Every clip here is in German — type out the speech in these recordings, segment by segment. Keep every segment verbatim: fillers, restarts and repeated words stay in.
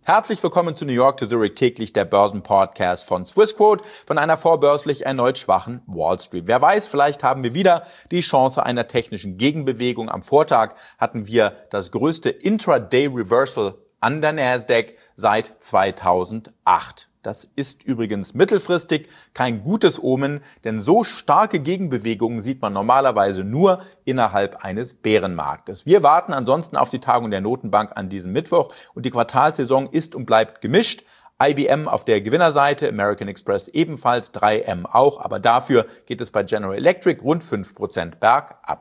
Herzlich willkommen zu New York to Zurich, täglich der Börsenpodcast von Swissquote von einer vorbörslich erneut schwachen Wall Street. Wer weiß, vielleicht haben wir wieder die Chance einer technischen Gegenbewegung. Am Vortag hatten wir das größte Intraday-Reversal an der Nasdaq seit zweitausendacht. Das ist übrigens mittelfristig kein gutes Omen, denn so starke Gegenbewegungen sieht man normalerweise nur innerhalb eines Bärenmarktes. Wir warten ansonsten auf die Tagung der Notenbank an diesem Mittwoch und die Quartalssaison ist und bleibt gemischt. I B M auf der Gewinnerseite, American Express ebenfalls, drei M auch, aber dafür geht es bei General Electric rund fünf Prozent bergab.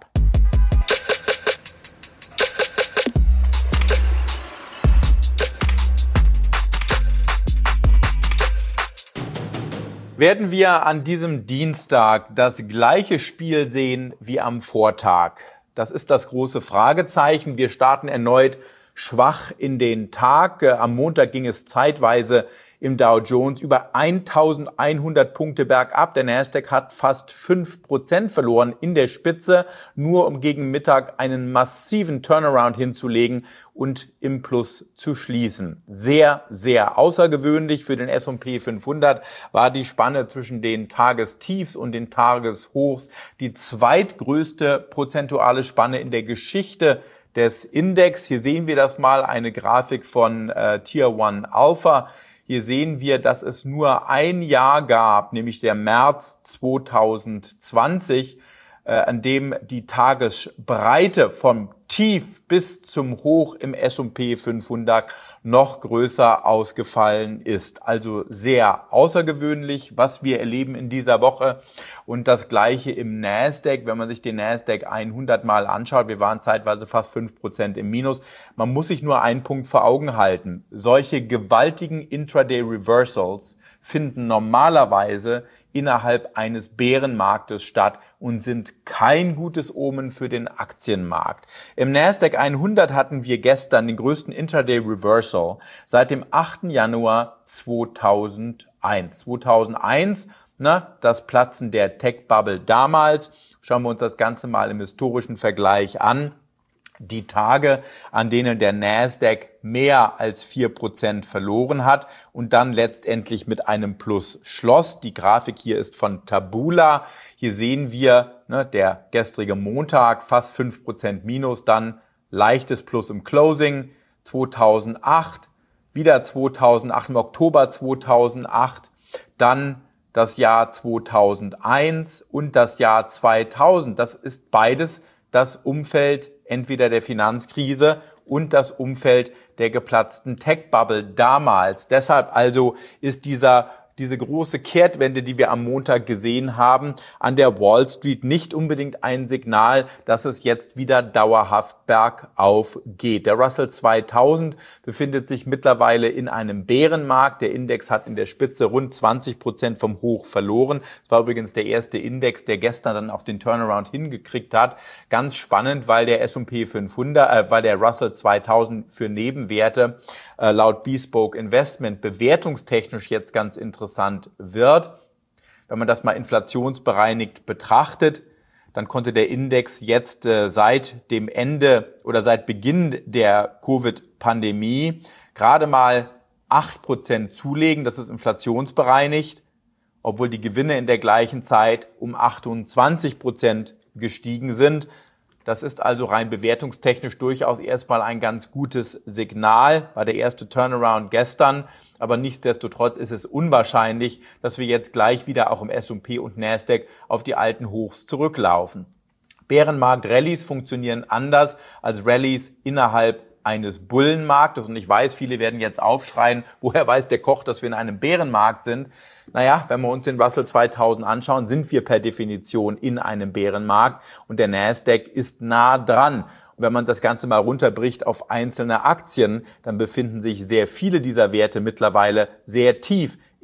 Werden wir an diesem Dienstag das gleiche Spiel sehen wie am Vortag? Das ist das große Fragezeichen. Wir starten erneut schwach in den Tag. Am Montag ging es zeitweise im Dow Jones über eintausendeinhundert Punkte bergab. Der Nasdaq hat fast fünf Prozent verloren in der Spitze, nur um gegen Mittag einen massiven Turnaround hinzulegen und im Plus zu schließen. Sehr, sehr außergewöhnlich. Für den S und P fünfhundert war die Spanne zwischen den Tagestiefs und den Tageshochs die zweitgrößte prozentuale Spanne in der Geschichte des Index. Hier sehen wir das mal, eine Grafik von äh, Tier One Alpha. Hier sehen wir, dass es nur ein Jahr gab, nämlich der März zweitausendzwanzig, äh, an dem die Tagesbreite vom Tief bis zum Hoch im S und P fünfhundert noch größer ausgefallen ist. Also sehr außergewöhnlich, was wir erleben in dieser Woche. Und das Gleiche im Nasdaq. Wenn man sich den Nasdaq hundert mal anschaut, wir waren zeitweise fast fünf Prozent im Minus. Man muss sich nur einen Punkt vor Augen halten. Solche gewaltigen Intraday-Reversals finden normalerweise innerhalb eines Bärenmarktes statt und sind kein gutes Omen für den Aktienmarkt. Im Nasdaq hundert hatten wir gestern den größten Intraday-Reversal seit dem achten Januar zweitausendeins. zweitausendeins, ne, das Platzen der Tech-Bubble damals. Schauen wir uns das Ganze mal im historischen Vergleich an. Die Tage, an denen der Nasdaq mehr als vier Prozent verloren hat und dann letztendlich mit einem Plus schloss. Die Grafik hier ist von Taboola. Hier sehen wir, ne, der gestrige Montag fast fünf Prozent Minus, dann leichtes Plus im Closing. zweitausendacht, wieder zweitausendacht, im Oktober zweitausendacht, dann das Jahr zweitausendeins und das Jahr zweitausend. Das ist beides das Umfeld entweder der Finanzkrise und das Umfeld der geplatzten Tech-Bubble damals. Deshalb also ist dieser diese große Kehrtwende, die wir am Montag gesehen haben, an der Wall Street nicht unbedingt ein Signal, dass es jetzt wieder dauerhaft bergauf geht. Der Russell zweitausend befindet sich mittlerweile in einem Bärenmarkt. Der Index hat in der Spitze rund zwanzig Prozent vom Hoch verloren. Das war übrigens der erste Index, der gestern dann auch den Turnaround hingekriegt hat. Ganz spannend, weil der S und P fünfhundert, äh, weil der Russell zweitausend für Nebenwerte äh, laut Bespoke Investment bewertungstechnisch jetzt ganz interessant interessant wird. Wenn man das mal inflationsbereinigt betrachtet, dann konnte der Index jetzt äh, seit dem Ende oder seit Beginn der Covid-Pandemie gerade mal acht Prozent zulegen. Das ist inflationsbereinigt, obwohl die Gewinne in der gleichen Zeit um achtundzwanzig Prozent gestiegen sind. Das ist also rein bewertungstechnisch durchaus erstmal ein ganz gutes Signal. War der erste Turnaround gestern, aber nichtsdestotrotz ist es unwahrscheinlich, dass wir jetzt gleich wieder auch im S und P und Nasdaq auf die alten Hochs zurücklaufen. Bärenmarkt-Rallyes funktionieren anders als Rallyes innerhalb eines Bullenmarktes. Und ich weiß, viele werden jetzt aufschreien, woher weiß der Koch, dass wir in einem Bärenmarkt sind? Naja, wenn wir uns den Russell zweitausend anschauen, sind wir per Definition in einem Bärenmarkt und der Nasdaq ist nah dran. Und wenn man das Ganze mal runterbricht auf einzelne Aktien, dann befinden sich sehr viele dieser Werte mittlerweile sehr tief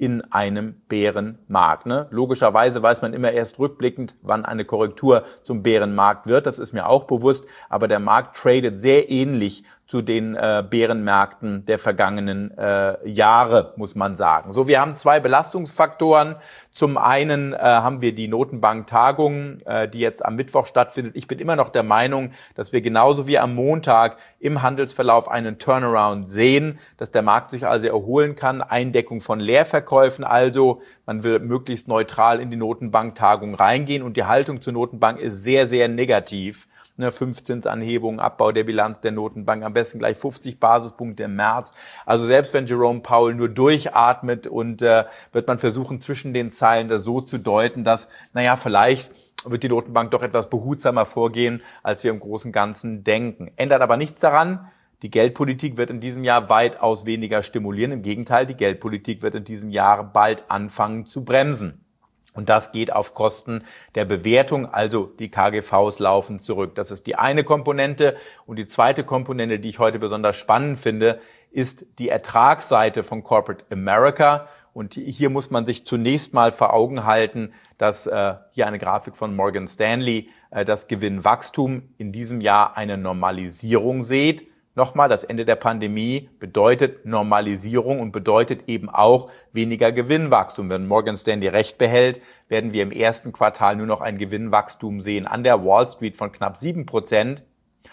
in einem Bärenmarkt. Ne? Logischerweise weiß man immer erst rückblickend, wann eine Korrektur zum Bärenmarkt wird. Das ist mir auch bewusst. Aber der Markt tradet sehr ähnlich zu den äh, Bärenmärkten der vergangenen äh, Jahre, muss man sagen. So, wir haben zwei Belastungsfaktoren. Zum einen äh, haben wir die Notenbank-Tagung, äh, die jetzt am Mittwoch stattfindet. Ich bin immer noch der Meinung, dass wir genauso wie am Montag im Handelsverlauf einen Turnaround sehen, dass der Markt sich also erholen kann. Eindeckung von Leerverkäufen, also man will möglichst neutral in die Notenbank-Tagung reingehen und die Haltung zur Notenbank ist sehr, sehr negativ. Ne, fünf Zinsanhebungen, Abbau der Bilanz der Notenbank, am besten gleich fünfzig Basispunkte im März. Also selbst wenn Jerome Powell nur durchatmet und äh, wird man versuchen, zwischen den Zeilen das so zu deuten, dass, naja, vielleicht wird die Notenbank doch etwas behutsamer vorgehen, als wir im Großen und Ganzen denken. Ändert aber nichts daran. Die Geldpolitik wird in diesem Jahr weitaus weniger stimulieren. Im Gegenteil, die Geldpolitik wird in diesem Jahr bald anfangen zu bremsen. Und das geht auf Kosten der Bewertung, also die K G Vs laufen zurück. Das ist die eine Komponente. Und die zweite Komponente, die ich heute besonders spannend finde, ist die Ertragsseite von Corporate America. Und hier muss man sich zunächst mal vor Augen halten, dass äh, hier eine Grafik von Morgan Stanley äh, das Gewinnwachstum in diesem Jahr eine Normalisierung sieht. Nochmal, das Ende der Pandemie bedeutet Normalisierung und bedeutet eben auch weniger Gewinnwachstum. Wenn Morgan Stanley recht behält, werden wir im ersten Quartal nur noch ein Gewinnwachstum sehen an der Wall Street von knapp sieben Prozent,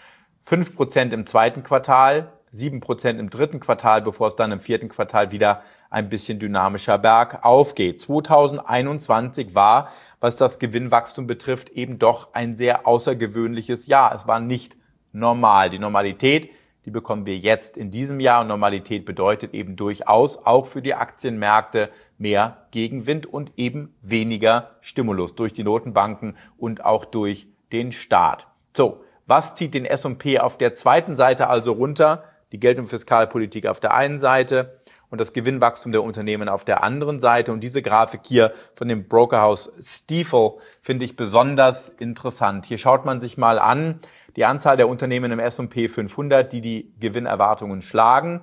fünf Prozent im zweiten Quartal, sieben Prozent im dritten Quartal, bevor es dann im vierten Quartal wieder ein bisschen dynamischer bergauf geht. zweitausendeinundzwanzig war, was das Gewinnwachstum betrifft, eben doch ein sehr außergewöhnliches Jahr. Es war nicht normal. Die Normalität, die bekommen wir jetzt in diesem Jahr und Normalität bedeutet eben durchaus auch für die Aktienmärkte mehr Gegenwind und eben weniger Stimulus durch die Notenbanken und auch durch den Staat. So, was zieht den S und P auf der zweiten Seite also runter? Die Geld- und Fiskalpolitik auf der einen Seite und das Gewinnwachstum der Unternehmen auf der anderen Seite. Und diese Grafik hier von dem Brokerhaus Stifel finde ich besonders interessant. Hier schaut man sich mal an, die Anzahl der Unternehmen im S und P fünfhundert, die die Gewinnerwartungen schlagen,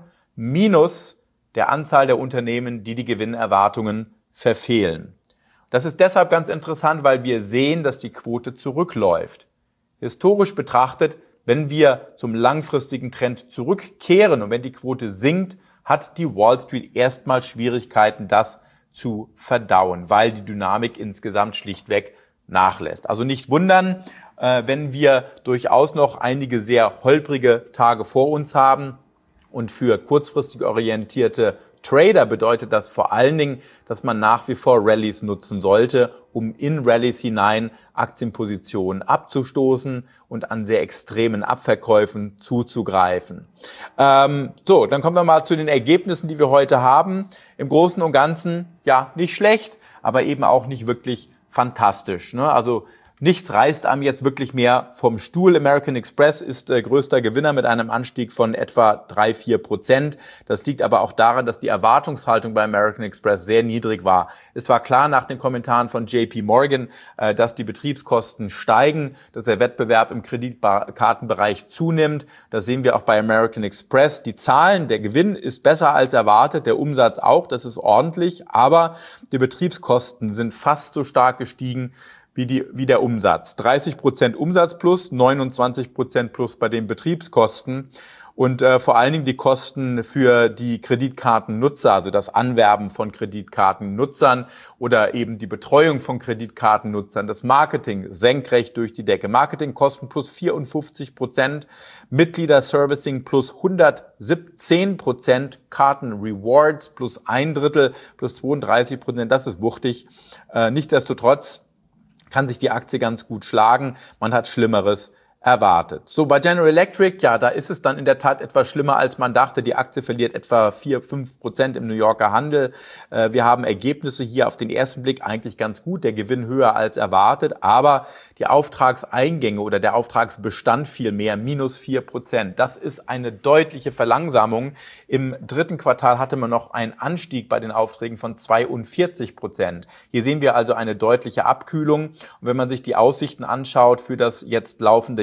minus der Anzahl der Unternehmen, die die Gewinnerwartungen verfehlen. Das ist deshalb ganz interessant, weil wir sehen, dass die Quote zurückläuft. Historisch betrachtet, wenn wir zum langfristigen Trend zurückkehren und wenn die Quote sinkt, hat die Wall Street erstmal Schwierigkeiten, das zu verdauen, weil die Dynamik insgesamt schlichtweg nachlässt. Also nicht wundern, wenn wir durchaus noch einige sehr holprige Tage vor uns haben. Und für kurzfristig orientierte Trader bedeutet das vor allen Dingen, dass man nach wie vor Rallyes nutzen sollte, um in Rallyes hinein Aktienpositionen abzustoßen und an sehr extremen Abverkäufen zuzugreifen. Ähm, so, dann kommen wir mal zu den Ergebnissen, die wir heute haben. Im Großen und Ganzen, ja, nicht schlecht, aber eben auch nicht wirklich fantastisch, ne? Also nichts reißt einem jetzt wirklich mehr vom Stuhl. American Express ist äh, größter Gewinner mit einem Anstieg von etwa drei, vier Prozent. Das liegt aber auch daran, dass die Erwartungshaltung bei American Express sehr niedrig war. Es war klar nach den Kommentaren von J P Morgan, äh, dass die Betriebskosten steigen, dass der Wettbewerb im Kreditkartenbereich zunimmt. Das sehen wir auch bei American Express. Die Zahlen, der Gewinn ist besser als erwartet, der Umsatz auch, das ist ordentlich, aber die Betriebskosten sind fast so stark gestiegen wie die, wie der Umsatz. dreißig Prozent Umsatz plus, neunundzwanzig Prozent plus bei den Betriebskosten und äh, vor allen Dingen die Kosten für die Kreditkartennutzer, also das Anwerben von Kreditkartennutzern oder eben die Betreuung von Kreditkartennutzern, das Marketing senkrecht durch die Decke. Marketingkosten plus vierundfünfzig Prozent, Mitgliederservicing plus hundertsiebzehn Prozent, Kartenrewards plus ein Drittel plus zweiunddreißig Prozent, das ist wuchtig. Äh, nichtsdestotrotz kann sich die Aktie ganz gut schlagen. Man hat Schlimmeres erwartet. So, bei General Electric, ja, da ist es dann in der Tat etwas schlimmer, als man dachte. Die Aktie verliert etwa vier, fünf Prozent im New Yorker Handel. Äh, wir haben Ergebnisse hier auf den ersten Blick eigentlich ganz gut. Der Gewinn höher als erwartet, aber die Auftragseingänge oder der Auftragsbestand vielmehr minus vier Prozent. Das ist eine deutliche Verlangsamung. Im dritten Quartal hatte man noch einen Anstieg bei den Aufträgen von zweiundvierzig Prozent. Hier sehen wir also eine deutliche Abkühlung. Und wenn man sich die Aussichten anschaut für das jetzt laufende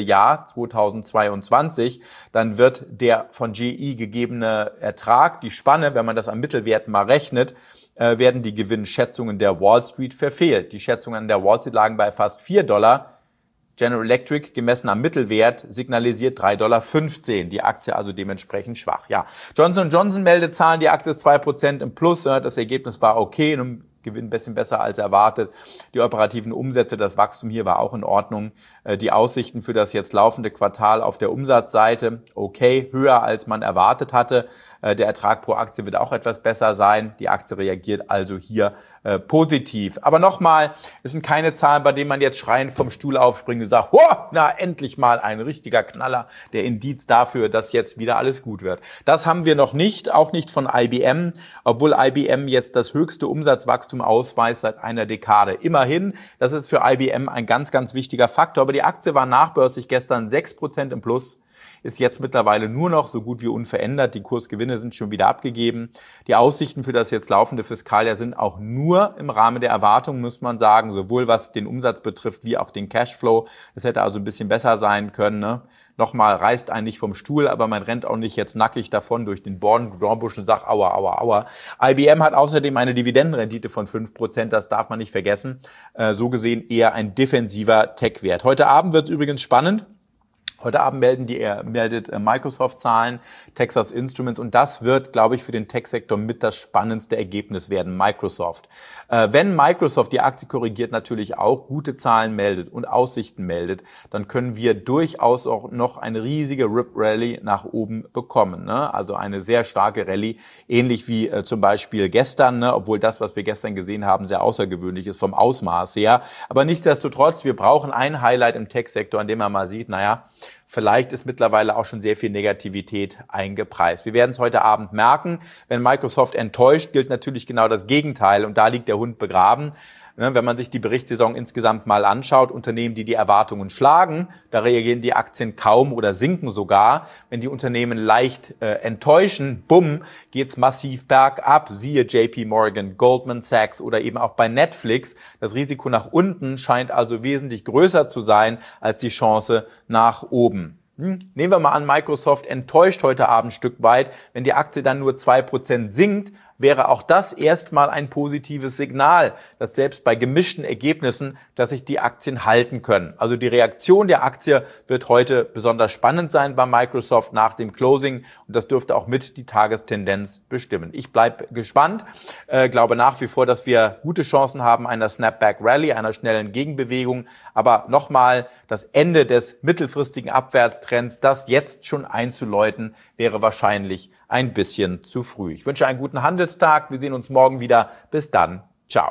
Jahr zweitausendzweiundzwanzig, dann wird der von G E gegebene Ertrag, die Spanne, wenn man das am Mittelwert mal rechnet, äh, werden die Gewinnschätzungen der Wall Street verfehlt. Die Schätzungen an der Wall Street lagen bei fast vier Dollar. General Electric, gemessen am Mittelwert, signalisiert drei Komma fünfzehn Dollar. Die Aktie also dementsprechend schwach. Ja, Johnson und Johnson meldet Zahlen, die Aktie ist zwei Prozent im Plus. Das Ergebnis war okay, ein Gewinn ein bisschen besser als erwartet. Die operativen Umsätze, das Wachstum hier war auch in Ordnung. Die Aussichten für das jetzt laufende Quartal auf der Umsatzseite, okay, höher als man erwartet hatte. Der Ertrag pro Aktie wird auch etwas besser sein. Die Aktie reagiert also hier äh, positiv. Aber nochmal, es sind keine Zahlen, bei denen man jetzt schreiend vom Stuhl aufspringt und sagt, oh, na, endlich mal ein richtiger Knaller, der Indiz dafür, dass jetzt wieder alles gut wird. Das haben wir noch nicht, auch nicht von I B M, obwohl I B M jetzt das höchste Umsatzwachstum ausweist seit einer Dekade. Immerhin, das ist für I B M ein ganz, ganz wichtiger Faktor. Aber die Aktie war nachbörslich gestern sechs Prozent im Plus, ist jetzt mittlerweile nur noch so gut wie unverändert. Die Kursgewinne sind schon wieder abgegeben. Die Aussichten für das jetzt laufende Fiskaljahr sind auch nur im Rahmen der Erwartungen, muss man sagen, sowohl was den Umsatz betrifft, wie auch den Cashflow. Das hätte also ein bisschen besser sein können. Ne? Nochmal, reißt einen nicht vom Stuhl, aber man rennt auch nicht jetzt nackig davon durch den Dornbusch und sagt, aua, aua, aua. I B M hat außerdem eine Dividendenrendite von fünf Prozent, das darf man nicht vergessen. Äh, so gesehen eher ein defensiver Tech-Wert. Heute Abend wird es übrigens spannend. Heute Abend melden die, meldet Microsoft Zahlen, Texas Instruments, und das wird, glaube ich, für den Tech-Sektor mit das spannendste Ergebnis werden, Microsoft. Äh, wenn Microsoft, die Aktie korrigiert, natürlich auch gute Zahlen meldet und Aussichten meldet, dann können wir durchaus auch noch eine riesige Rip-Rally nach oben bekommen. Ne? Also eine sehr starke Rallye, ähnlich wie äh, zum Beispiel gestern, ne? Obwohl das, was wir gestern gesehen haben, sehr außergewöhnlich ist vom Ausmaß her. Aber nichtsdestotrotz, wir brauchen ein Highlight im Tech-Sektor, an dem man mal sieht, naja, vielleicht ist mittlerweile auch schon sehr viel Negativität eingepreist. Wir werden es heute Abend merken. Wenn Microsoft enttäuscht, gilt natürlich genau das Gegenteil. Und da liegt der Hund begraben. Wenn man sich die Berichtssaison insgesamt mal anschaut, Unternehmen, die die Erwartungen schlagen, da reagieren die Aktien kaum oder sinken sogar. Wenn die Unternehmen leicht äh, enttäuschen, bumm, geht's massiv bergab. Siehe J P Morgan, Goldman Sachs oder eben auch bei Netflix. Das Risiko nach unten scheint also wesentlich größer zu sein als die Chance nach oben. Hm. Nehmen wir mal an, Microsoft enttäuscht heute Abend ein Stück weit. Wenn die Aktie dann nur zwei Prozent sinkt, wäre auch das erstmal ein positives Signal, dass selbst bei gemischten Ergebnissen, dass sich die Aktien halten können. Also die Reaktion der Aktie wird heute besonders spannend sein bei Microsoft nach dem Closing, und das dürfte auch mit die Tagestendenz bestimmen. Ich bleibe gespannt, äh, glaube nach wie vor, dass wir gute Chancen haben einer Snapback Rally, einer schnellen Gegenbewegung. Aber nochmal, das Ende des mittelfristigen Abwärtstrends, das jetzt schon einzuläuten, wäre wahrscheinlich ein bisschen zu früh. Ich wünsche einen guten Handelstag. Wir sehen uns morgen wieder. Bis dann. Ciao.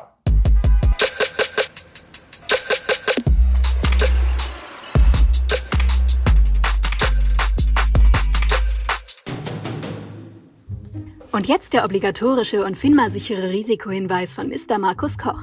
Und jetzt der obligatorische und FINMA-sichere Risikohinweis von Mister Markus Koch.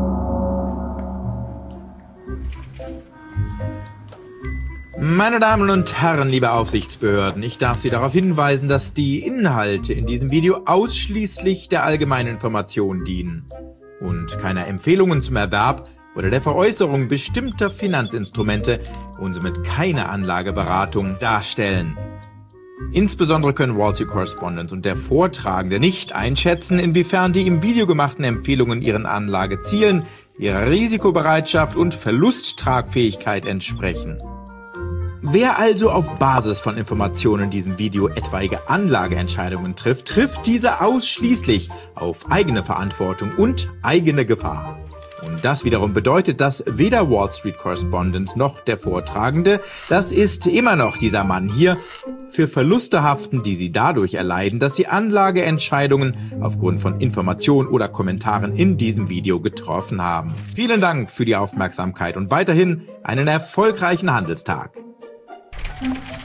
Meine Damen und Herren, liebe Aufsichtsbehörden, ich darf Sie darauf hinweisen, dass die Inhalte in diesem Video ausschließlich der allgemeinen Information dienen und keine Empfehlungen zum Erwerb oder der Veräußerung bestimmter Finanzinstrumente und somit keine Anlageberatung darstellen. Insbesondere können Wall Street Correspondent und der Vortragende nicht einschätzen, inwiefern die im Video gemachten Empfehlungen ihren Anlagezielen, ihrer Risikobereitschaft und Verlusttragfähigkeit entsprechen. Wer also auf Basis von Informationen in diesem Video etwaige Anlageentscheidungen trifft, trifft diese ausschließlich auf eigene Verantwortung und eigene Gefahr. Und das wiederum bedeutet, dass weder Wall Street Correspondent noch der Vortragende, das ist immer noch dieser Mann hier, für Verluste haften, die sie dadurch erleiden, dass sie Anlageentscheidungen aufgrund von Informationen oder Kommentaren in diesem Video getroffen haben. Vielen Dank für die Aufmerksamkeit und weiterhin einen erfolgreichen Handelstag. Thank you.